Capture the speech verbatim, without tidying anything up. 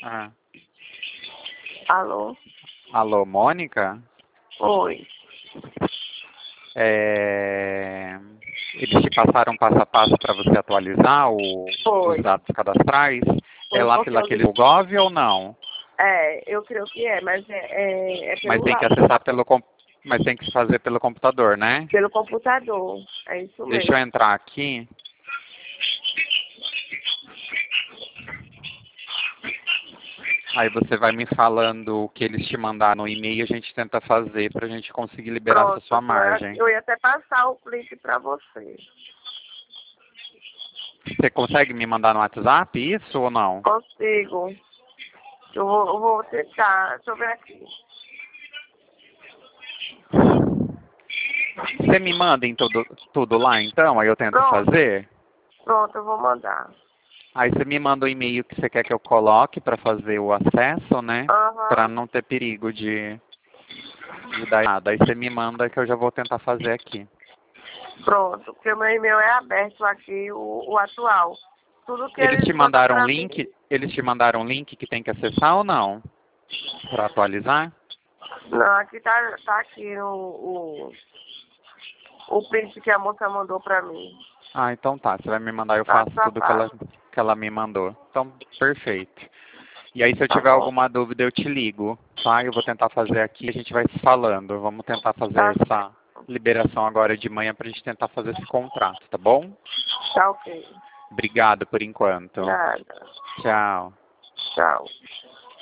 Ah. Alô? Alô, Mônica? Oi. É... Eles te passaram passo a passo para você atualizar o... Foi. os dados cadastrais? Foi É lá porque pelo eu aquele vi- Gov ou não? É, eu creio que é, mas é, é, é Mas pelo, tem que lá- acessar pelo com- mas tem que fazer pelo computador, né? pelo computador. É isso Deixa eu mesmo. entrar aqui. Aí você vai me falando o que eles te mandaram no e-mail e a gente tenta fazer para a gente conseguir liberar essa Pronto, sua eu ia, margem. eu ia até passar o link para você. Você consegue me mandar no WhatsApp isso ou não? Consigo. Eu vou, eu vou tentar. Deixa eu ver aqui. Você me manda em tudo, tudo lá então, aí eu tento Pronto, fazer? pronto, eu vou mandar. Aí você me manda o e-mail que você quer que eu coloque para fazer o acesso, né? Para Aham. não ter perigo de, de dar errado. Aí você me manda que eu já vou tentar fazer aqui. Pronto, porque o meu e-mail é aberto aqui, o, o atual. Tudo que Eles eles te mandam mandaram um para mim. link? Eles te mandaram um link que tem que acessar ou não? Para atualizar? Não, aqui tá, tá aqui o, o, o print que a moça mandou para mim. Ah, então tá. Você vai me mandar, eu faço Passo a tudo que ela, passo. que ela me mandou. Então, perfeito. E aí, se eu Tá tiver bom? alguma dúvida, eu te ligo, tá? Eu vou tentar fazer aqui, a gente vai se falando. Vamos tentar Tá fazer certo. essa liberação agora de manhã pra gente tentar fazer esse contrato, tá bom? Tá ok. Obrigado por enquanto. Nada. Tchau. Tchau.